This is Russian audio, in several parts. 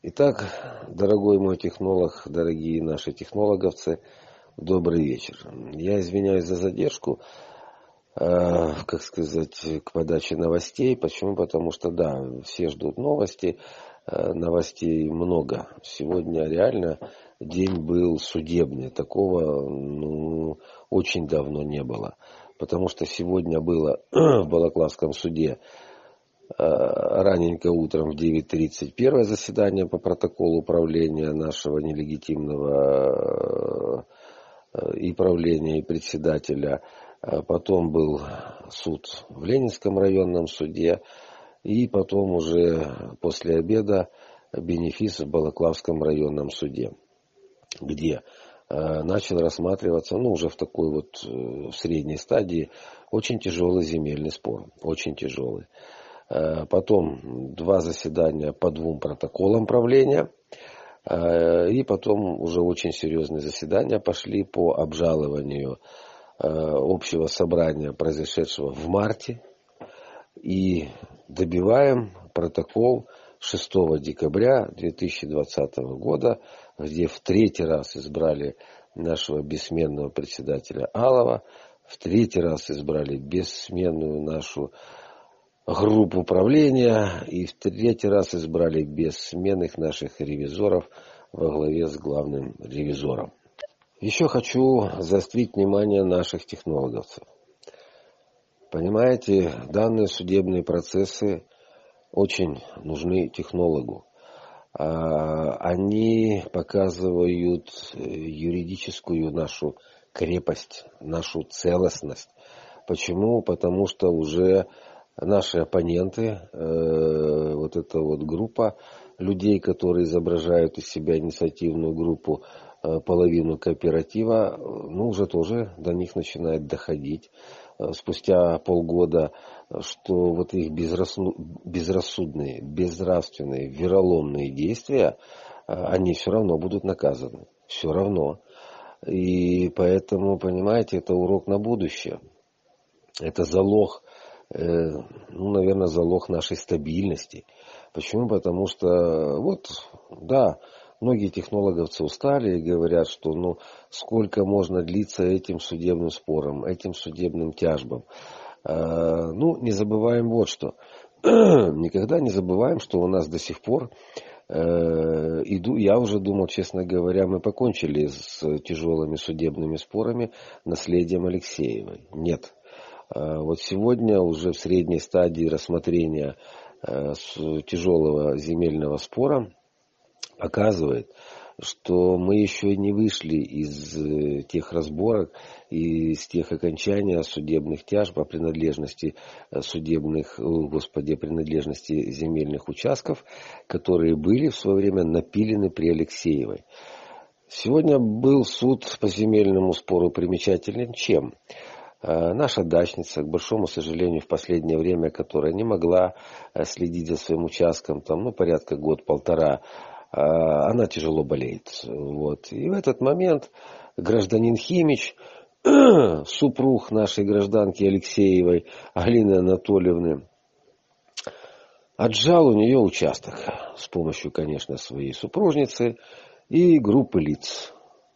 Итак, дорогой мой технолог, дорогие наши технологовцы, добрый вечер. Я извиняюсь за задержку, к подаче новостей. Почему? Потому что, да, все ждут новости, новостей много. Сегодня реально день был судебный. Такого, очень давно не было. Потому что сегодня было в Балаклавском суде раненько утром в 9:30 первое заседание по протоколу управления нашего нелегитимного и правления, и председателя. Потом был суд в Ленинском районном суде. И потом уже после обеда бенефис в Балаклавском районном суде, где начал рассматриваться, уже в такой в средней стадии, очень тяжелый земельный спор. Очень тяжелый. Потом 2 заседания по 2 протоколам правления. И потом уже очень серьезные заседания пошли по обжалованию общего собрания, произошедшего в марте. И добиваем протокол 6 декабря 2020 года, где в 3-й раз избрали нашего бессменного председателя Алова, в 3-й раз избрали бессменную нашу группу управления и в 3-й раз избрали бессменных наших ревизоров во главе с главным ревизором. Еще хочу заострить внимание наших технологовцев. Понимаете, данные судебные процессы очень нужны технологу. Они показывают юридическую нашу крепость, нашу целостность. Почему? Потому что уже наши оппоненты, эта группа людей, которые изображают из себя инициативную группу, половину кооператива, уже тоже до них начинает доходить спустя полгода, что их безрассудные, безнравственные, вероломные действия, они все равно будут наказаны. Все равно. И поэтому, понимаете, это урок на будущее. Это залог, наверное, залог нашей стабильности. Почему? Потому что, многие технологовцы устали и говорят, что сколько можно длиться этим судебным спором, этим судебным тяжбам. Не забываем вот что. Никогда не забываем, что у нас до сих пор, я уже думал, честно говоря, мы покончили с тяжелыми судебными спорами наследием Алексеевой. Нет. Сегодня уже в средней стадии рассмотрения тяжелого земельного спора показывает, что мы еще не вышли из тех разборок и из тех окончаний судебных тяжб о принадлежности принадлежности земельных участков, которые были в свое время напилены при Алексеевой. Сегодня был суд по земельному спору примечателен чем? Наша дачница, к большому сожалению, в последнее время, которая не могла следить за своим участком, порядка год-полтора, она тяжело болеет. И в этот момент гражданин Химич, супруг нашей гражданки Алексеевой, Алины Анатольевны, отжал у нее участок с помощью, конечно, своей супружницы и группы лиц.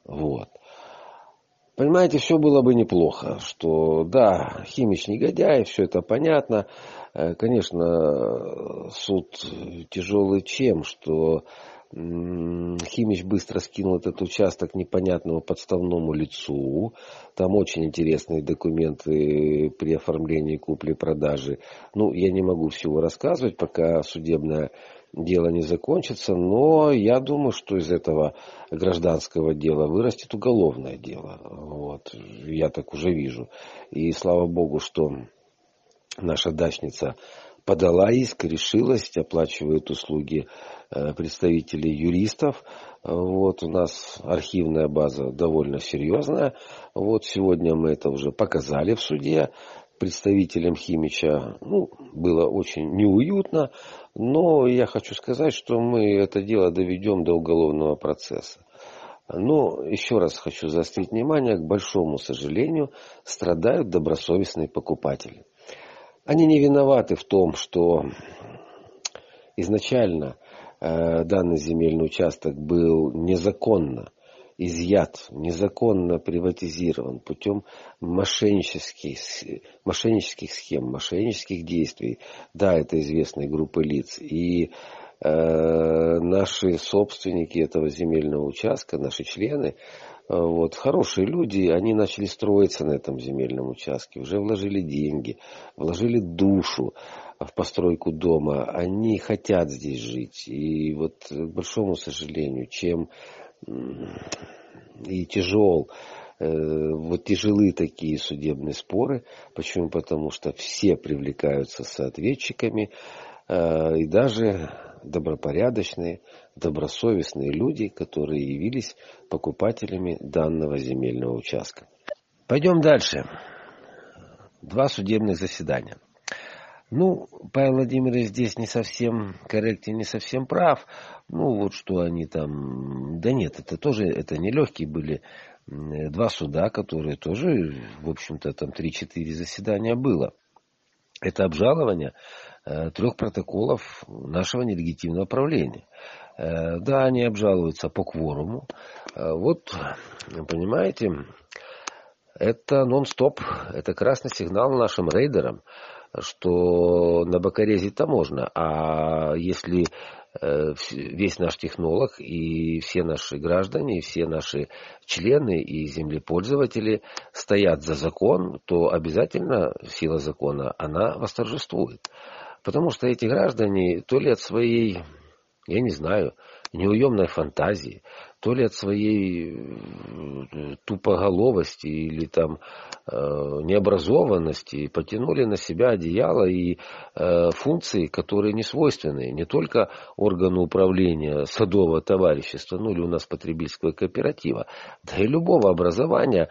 Понимаете, все было бы неплохо, что да, Химич негодяй, все это понятно. Конечно, суд тяжелый чем, что Химич быстро скинул этот участок непонятному подставному лицу. Там очень интересные документы при оформлении купли-продажи. Я не могу всего рассказывать, пока судебное дело не закончится, но я думаю, что из этого гражданского дела вырастет уголовное дело. Я так уже вижу. И слава богу, что наша дачница подала иск, решилась, оплачивает услуги представителей юристов. У нас архивная база довольно серьезная. Сегодня мы это уже показали в суде. Представителям Химича было очень неуютно, но я хочу сказать, что мы это дело доведем до уголовного процесса. Но еще раз хочу заострить внимание, к большому сожалению, страдают добросовестные покупатели. Они не виноваты в том, что изначально данный земельный участок был незаконно изъят, незаконно приватизирован путем мошеннических схем, мошеннических действий. Да, это известные группы лиц. И наши собственники этого земельного участка, наши члены, вот, хорошие люди, они начали строиться на этом земельном участке, уже вложили деньги, вложили душу в постройку дома, они хотят здесь жить. И вот, к большому сожалению, чем и тяжелы такие судебные споры. Почему? Потому что все привлекаются соответчиками, и даже добропорядочные, добросовестные люди, которые явились покупателями данного земельного участка. Пойдем дальше. 2 судебных заседания. Павел Владимирович здесь не совсем корректен, не совсем прав. Вот что они там... Да нет, это нелегкие были 2 суда, которые тоже, в общем-то, там 3-4 заседания было. Это обжалование 3 протоколов нашего нелегитимного правления. Да, они обжалуются по кворуму. Вот, понимаете, это нон-стоп, это красный сигнал нашим рейдерам, что на бокорезить-то можно, а если весь наш технолог и все наши граждане, и все наши члены и землепользователи стоят за закон, то обязательно сила закона, она восторжествует. Потому что эти граждане то ли от своей, я не знаю, неуемной фантазии, то ли от своей тупоголовости или там необразованности потянули на себя одеяло и функции, которые не свойственны не только органу управления садового товарищества, или у нас потребительского кооператива, да и любого образования.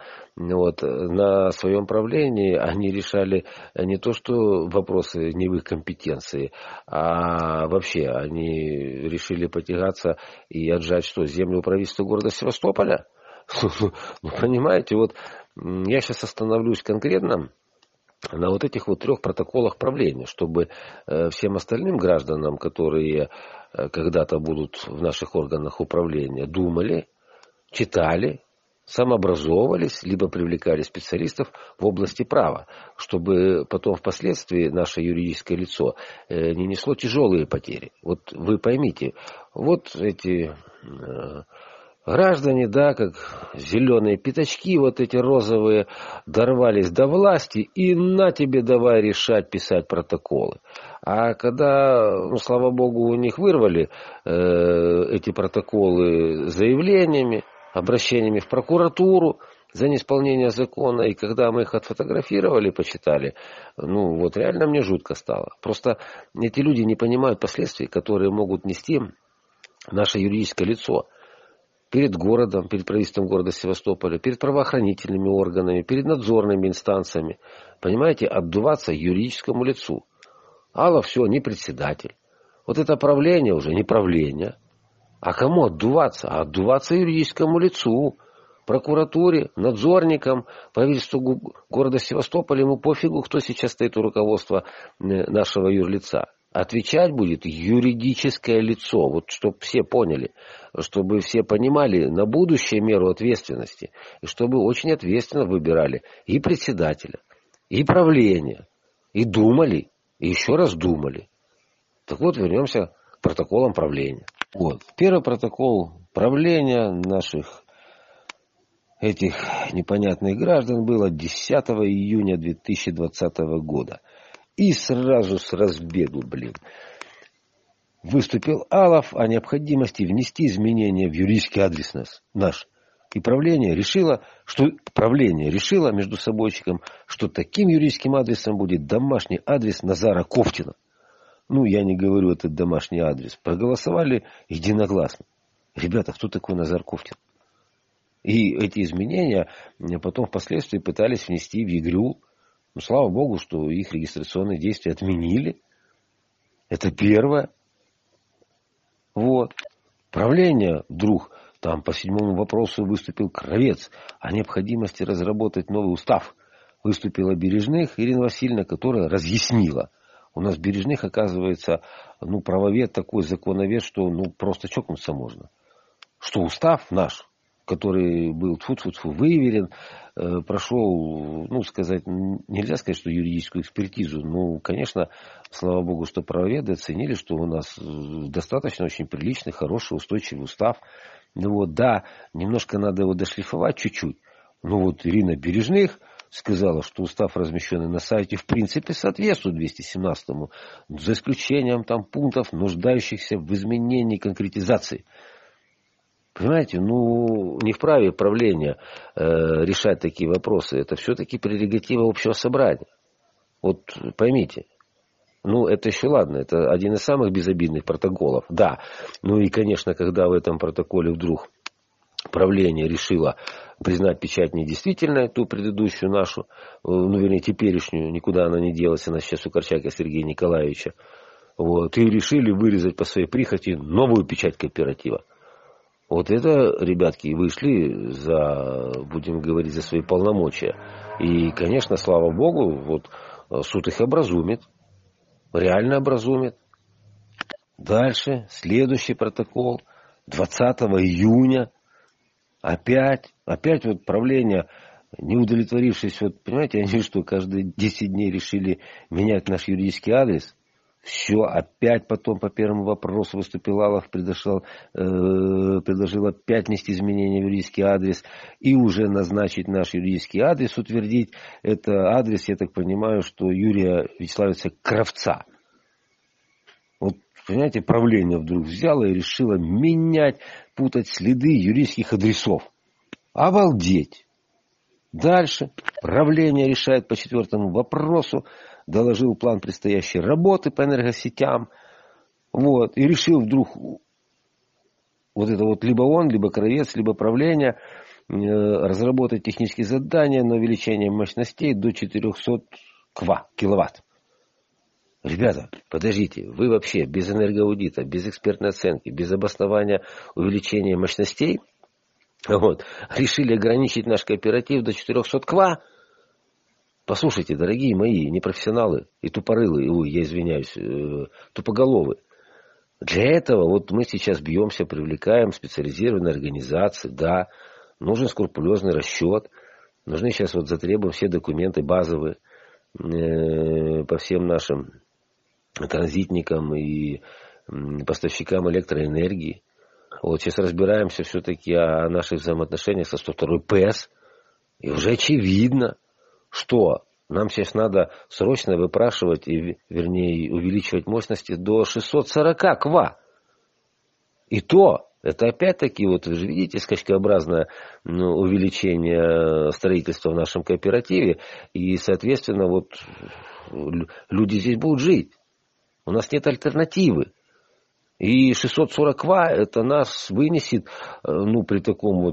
На своем правлении они решали не то что вопросы не в их компетенции, а вообще они решили потягаться и отжать землю правительства города Севастополя. Понимаете, я сейчас остановлюсь конкретно на этих 3 протоколах правления, чтобы всем остальным гражданам, которые когда-то будут в наших органах управления, думали, читали, самообразовывались, либо привлекали специалистов в области права, чтобы потом впоследствии наше юридическое лицо не несло тяжелые потери. Вы поймите, эти граждане, да, как зеленые пятачки, эти розовые, дорвались до власти, и на тебе давай решать, писать протоколы. А когда, слава богу, у них вырвали эти протоколы заявлениями, обращениями в прокуратуру за неисполнение закона, и когда мы их отфотографировали, почитали, реально мне жутко стало. Просто эти люди не понимают последствий, которые могут нести наше юридическое лицо перед городом, перед правительством города Севастополя, перед правоохранительными органами, перед надзорными инстанциями. Понимаете, отдуваться юридическому лицу. Алла все, не председатель. Это правление уже не правление. А кому отдуваться? А отдуваться юридическому лицу, прокуратуре, надзорникам, правительству города Севастополя. Ему пофигу, кто сейчас стоит у руководства нашего юрлица. Отвечать будет юридическое лицо. Чтобы все поняли, чтобы все понимали на будущее меру ответственности. И чтобы очень ответственно выбирали и председателя, и правление, и думали, и еще раз думали. Так вернемся к протоколам правления. Первый протокол правления наших этих непонятных граждан был от 10 июня 2020 года. И сразу с разбегу, выступил Алов о необходимости внести изменения в юридический адрес наш. И правление решило между собойчиком, что таким юридическим адресом будет домашний адрес Назара Ковтина. Я не говорю этот домашний адрес. Проголосовали единогласно. Ребята, кто такой Назар Ковтин? И эти изменения потом впоследствии пытались внести в ЕГРЮ. Слава богу, что их регистрационные действия отменили. Это первое. Правление вдруг по 7-му вопросу выступил Кравец о необходимости разработать новый устав. Выступила Бережных Ирина Васильевна, которая разъяснила. У нас Бережных, оказывается, правовед такой, законовед, что просто чокнуться можно. Что устав наш, который был тьфу-тьфу-тьфу выверен, прошел, нельзя сказать, что юридическую экспертизу. Конечно, слава богу, что правоведы оценили, что у нас достаточно очень приличный, хороший, устойчивый устав. Да, немножко надо его дошлифовать чуть-чуть. Ирина Бережных сказала, что устав, размещенный на сайте, в принципе соответствует 217-му, за исключением пунктов, нуждающихся в изменении и конкретизации. Понимаете, не вправе правления решать такие вопросы. Это все-таки прерогатива общего собрания. Поймите. Это еще ладно, это один из самых безобидных протоколов. Да, и, конечно, когда в этом протоколе вдруг правление решило признать печать недействительной, ту предыдущую нашу, вернее, теперешнюю, никуда она не делась, она сейчас у Корчака Сергея Николаевича, и решили вырезать по своей прихоти новую печать кооператива. Это, ребятки, вышли будем говорить, за свои полномочия. И, конечно, слава богу, суд их образумит, реально образумит. Дальше, следующий протокол, 20 июня, опять правление, не удовлетворившись, понимаете, они что, каждые 10 дней решили менять наш юридический адрес? Все, опять потом по первому вопросу выступил Аллах, предложил опять внести изменения в юридический адрес и уже назначить наш юридический адрес, утвердить. Это адрес, я так понимаю, что Юрия Вячеславовича Кравца. Понимаете, правление вдруг взяло и решило менять, путать следы юридических адресов. Обалдеть! Дальше правление решает по 4-му вопросу, доложил план предстоящей работы по энергосетям, и решил вдруг либо он, либо Кравец, либо правление разработать технические задания на увеличение мощностей до 400 киловатт. Ребята, подождите, вы вообще без энергоаудита, без экспертной оценки, без обоснования увеличения мощностей решили ограничить наш кооператив до 400 ква? Послушайте, дорогие мои непрофессионалы и тупорылые, я извиняюсь, тупоголовы. Для этого мы сейчас бьемся, привлекаем специализированные организации. Да, нужен скрупулезный расчет. Нужны сейчас затребуем все документы базовые по всем нашим транзитникам и поставщикам электроэнергии. Сейчас разбираемся все-таки о наших взаимоотношениях со 102-й ПЭС. И уже очевидно, что нам сейчас надо срочно выпрашивать, увеличивать мощности до 640 ква. И то, это опять-таки, вы же видите, скачкообразное увеличение строительства в нашем кооперативе. И, соответственно, люди здесь будут жить. У нас нет альтернативы. И 640 ква это нас вынесет, при таком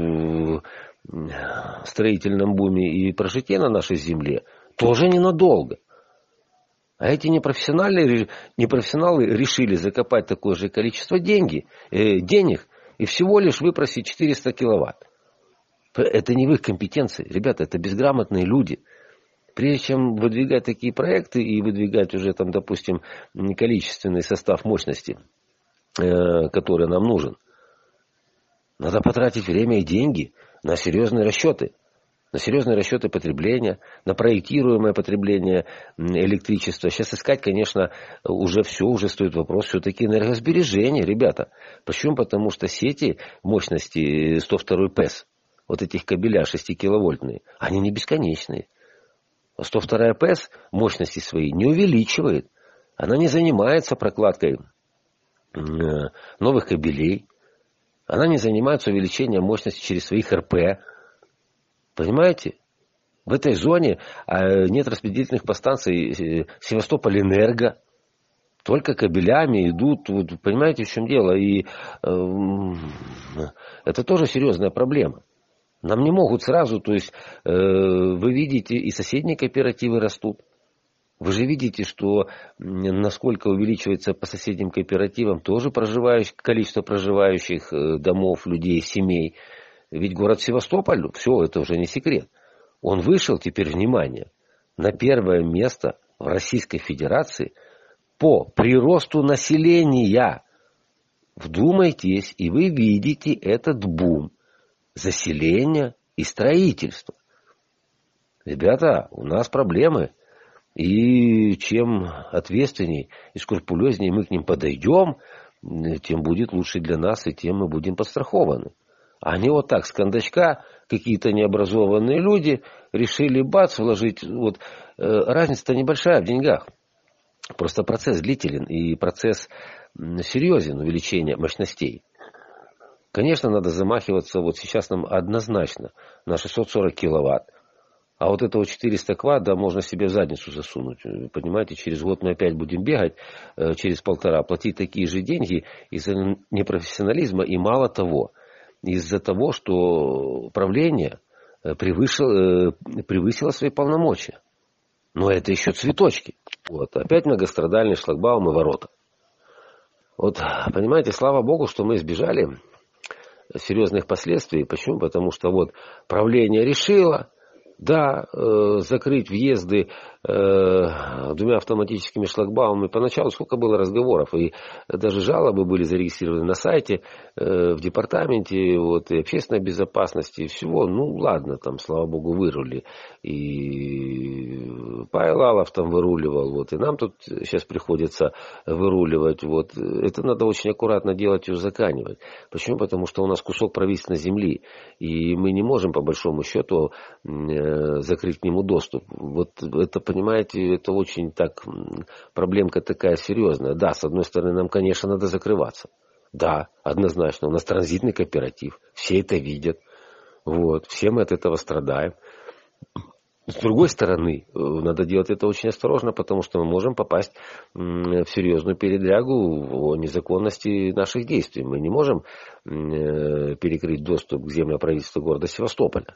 строительном буме и прожитии на нашей земле, тоже ненадолго. А эти непрофессионалы решили закопать такое же количество денег и всего лишь выпросить 400 киловатт. Это не в их компетенции. Ребята, это безграмотные люди. Прежде чем выдвигать такие проекты и выдвигать уже допустим, количественный состав мощности, который нам нужен, надо потратить время и деньги на серьезные расчеты. На серьезные расчеты потребления, на проектируемое потребление электричества. Сейчас искать, конечно, уже стоит вопрос все-таки энергосбережения, ребята. Почему? Потому что сети мощности 102 ПЭС, этих кабеля 6 киловольтные, они не бесконечные. 102 ПЭС мощности свои не увеличивает. Она не занимается прокладкой новых кабелей. Она не занимается увеличением мощности через своих РП. Понимаете? В этой зоне нет распределительных подстанций Севастополь-Энерго. Только кабелями идут. Понимаете, в чем дело? И это тоже серьезная проблема. Нам не могут сразу, вы видите, и соседние кооперативы растут. Вы же видите, что насколько увеличивается по соседним кооперативам тоже количество проживающих домов, людей, семей. Ведь город Севастополь, все, это уже не секрет. Он вышел, теперь, внимание, на первое место в Российской Федерации по приросту населения. Вдумайтесь, и вы видите этот бум заселения и строительства. Ребята, у нас проблемы. И чем ответственнее и скрупулезнее мы к ним подойдем, тем будет лучше для нас, и тем мы будем подстрахованы. А не вот так, с кондачка, какие-то необразованные люди решили бац, вложить. Вот, разница-то небольшая в деньгах. Просто процесс длителен и процесс серьезен, увеличение мощностей. Конечно, надо замахиваться, вот сейчас нам однозначно на 640 киловатт. А вот этого 400 квадр, да, можно себе в задницу засунуть. Понимаете, через год мы опять будем бегать, через полтора, платить такие же деньги из-за непрофессионализма. И мало того, из-за того, что правление превысило свои полномочия. Но это еще цветочки. Вот, опять многострадальный шлагбаум и ворота. Вот, понимаете, слава богу, что мы избежали серьезных последствий. Почему? Потому что вот правление решило, да, закрыть въезды двумя автоматическими шлагбаумами. Поначалу сколько было разговоров, и даже жалобы были зарегистрированы на сайте, в департаменте вот, и общественной безопасности, и всего. Ну, ладно, там, слава богу, вырули. И Павел Алов там выруливал, вот, и нам тут сейчас приходится выруливать. Вот. Это надо очень аккуратно делать и узаканивать. Почему? Потому что у нас кусок правительственной земли, и мы не можем, по большому счету, закрыть к нему доступ. Вот это, понимаете, это очень так, проблемка такая серьезная. Да, с одной стороны, нам, конечно, надо закрываться. Да, однозначно, у нас транзитный кооператив, все это видят, вот, все мы от этого страдаем. С другой стороны, надо делать это очень осторожно, потому что мы можем попасть в серьезную передрягу о незаконности наших действий. Мы не можем перекрыть доступ к землеправительству города Севастополя.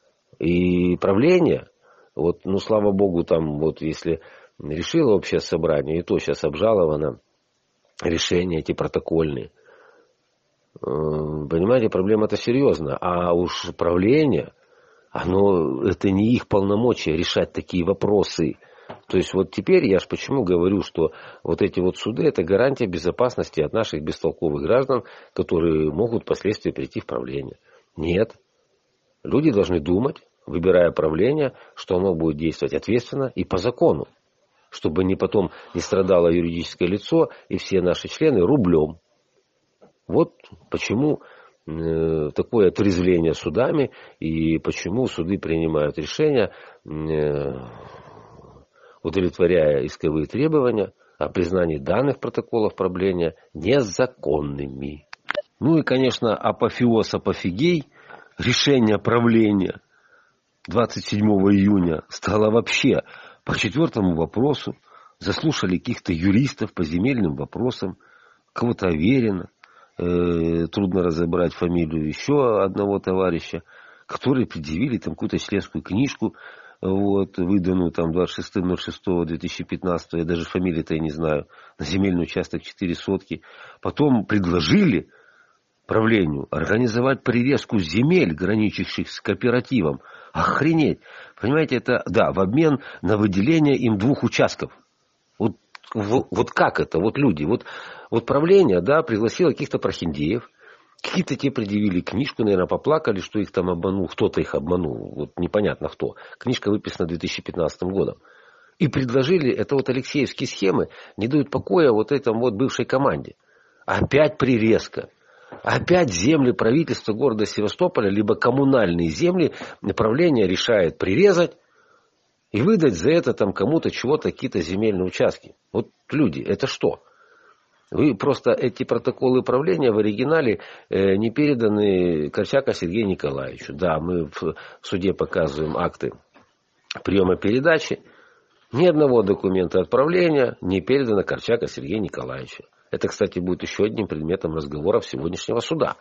И правление, вот, ну, слава богу, там, вот, если решило общее собрание, и то сейчас обжаловано, решения эти протокольные. Понимаете, проблема-то серьезная. А уж правление, это не их полномочия решать такие вопросы. То есть вот теперь я ж почему говорю, что вот эти вот суды — это гарантия безопасности от наших бестолковых граждан, которые могут впоследствии прийти в правление. Нет. Люди должны думать, выбирая правление, что оно будет действовать ответственно и по закону, чтобы потом не страдало юридическое лицо и все наши члены рублем. Вот почему такое отрезвление судами и почему суды принимают решения, удовлетворяя исковые требования о признании данных протоколов правления незаконными. Ну и, конечно, апофеоз апофигей, решение правления 27 июня стало вообще по 4-му вопросу. Заслушали каких-то юристов по земельным вопросам, кого-то Аверина, трудно разобрать фамилию еще одного товарища, которые предъявили там какую-то членскую книжку, вот, выданную там 26.06.2015, я даже фамилии-то я не знаю, на земельный участок 4 сотки. Потом предложили правлению организовать прирезку земель, граничащих с кооперативом. Охренеть! Понимаете, это, да, в обмен на выделение им 2 участков. Вот как это? Вот люди, вот правление, да, пригласило каких-то прохиндеев, какие-то те предъявили книжку, наверное, поплакали, что их там обманул, кто-то их обманул, вот непонятно кто. Книжка выписана 2015 годом. И предложили, это вот алексеевские схемы, не дают покоя вот этому вот бывшей команде. Опять прирезка. Опять земли правительства города Севастополя, либо коммунальные земли, правление решает прирезать и выдать за это там кому-то чего-то, какие-то земельные участки. Вот люди, это что? Вы просто эти протоколы правления в оригинале не переданы Корчака Сергею Николаевичу. Да, мы в суде показываем акты приема передачи. Ни одного документа отправления не передано Корчака Сергею Николаевичу. Это, кстати, будет еще одним предметом разговоров сегодняшнего суда.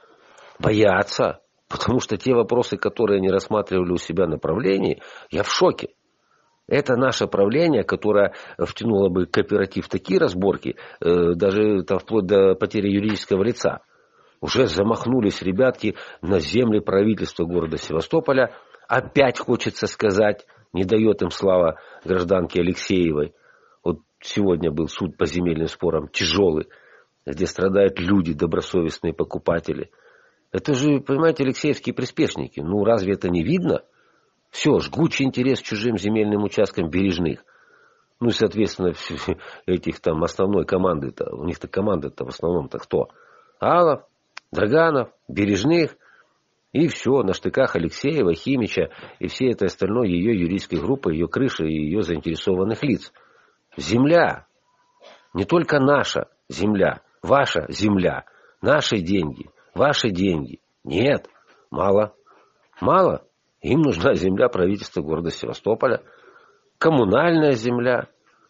Боятся, потому что те вопросы, которые они рассматривали у себя на правлении, я в шоке. Это наше правление, которое втянуло бы кооператив в такие разборки, даже там, вплоть до потери юридического лица. Уже замахнулись ребятки на земли правительства города Севастополя. Опять хочется сказать, не дает им слава гражданке Алексеевой. Вот сегодня был суд по земельным спорам тяжелый, где страдают люди, добросовестные покупатели. Это же, понимаете, алексеевские приспешники. Ну, разве это не видно? Все, жгучий интерес к чужим земельным участкам Бережных. Ну и, соответственно, этих там основной команды-то, у них-то команда-то в основном-то кто? Алов, Драганов, Бережных. И все, на штыках Алексеева, Химича и все это остальное ее юридической группы, ее крыши и ее заинтересованных лиц. Земля. Не только наша земля, ваша земля, наши деньги, ваши деньги. Нет, мало. Мало. Им нужна земля правительства города Севастополя. Коммунальная земля.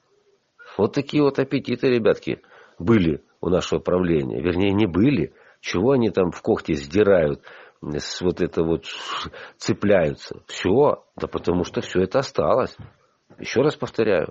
Вот такие вот аппетиты, ребятки, были у нашего правления. Вернее, не были. Чего они там в когти сдирают, с вот это вот цепляются. Все. Да потому что все это осталось. Еще раз повторяю.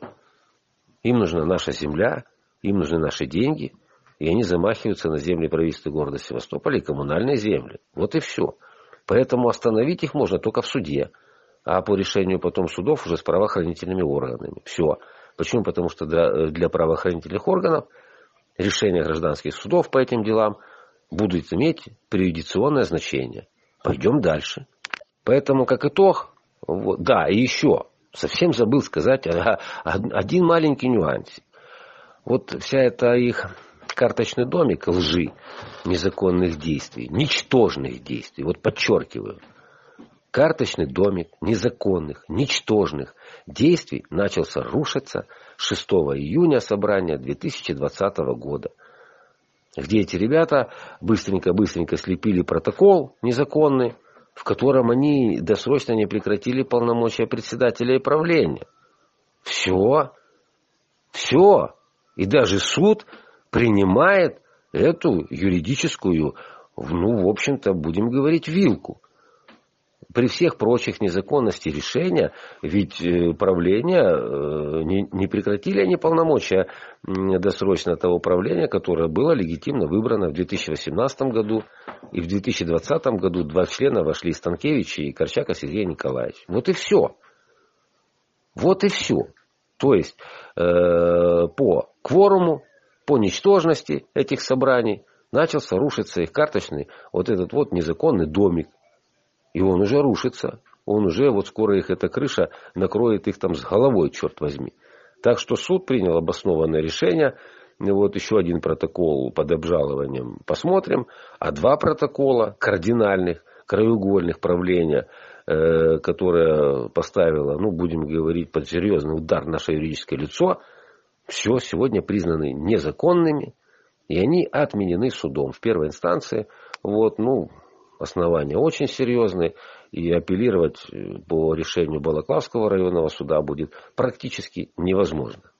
Им нужна наша земля, им нужны наши деньги. И они замахиваются на земли правительства города Севастополя и коммунальные земли. Вот и все. Поэтому остановить их можно только в суде. А по решению потом судов уже с правоохранительными органами. Все. Почему? Потому что для правоохранительных органов решения гражданских судов по этим делам будут иметь преюдиционное значение. Пойдем дальше. Поэтому, как итог, вот, да, и еще, совсем забыл сказать один маленький нюанс. Вот вся эта их карточный домик лжи, незаконных действий, ничтожных действий, вот подчеркиваю, карточный домик незаконных, ничтожных действий начался рушиться 6 июня собрания 2020 года, где эти ребята быстренько слепили протокол незаконный, в котором они досрочно не прекратили полномочия председателя и правления. Все. И даже суд принимает эту юридическую, ну, в общем-то, будем говорить, вилку. При всех прочих незаконностях решения, ведь правление, не прекратили они полномочия досрочно того правления, которое было легитимно выбрано в 2018 году. И в 2020 году 2 члена вошли: Станкевич и Корчака Сергей Николаевич. Вот и все. Вот и все. То есть по кворуму, по ничтожности этих собраний начался рушиться их карточный вот этот вот незаконный домик. И он уже рушится. Он уже, вот скоро их эта крыша накроет их там с головой, черт возьми. Так что суд принял обоснованное решение. Вот еще один протокол под обжалованием посмотрим. А 2 протокола кардинальных, краеугольных правления, которое поставило, ну, будем говорить, под серьезный удар наше юридическое лицо, все сегодня признаны незаконными. И они отменены судом в первой инстанции. Вот, ну, основания очень серьезные. И апеллировать по решению Балаклавского районного суда будет практически невозможно.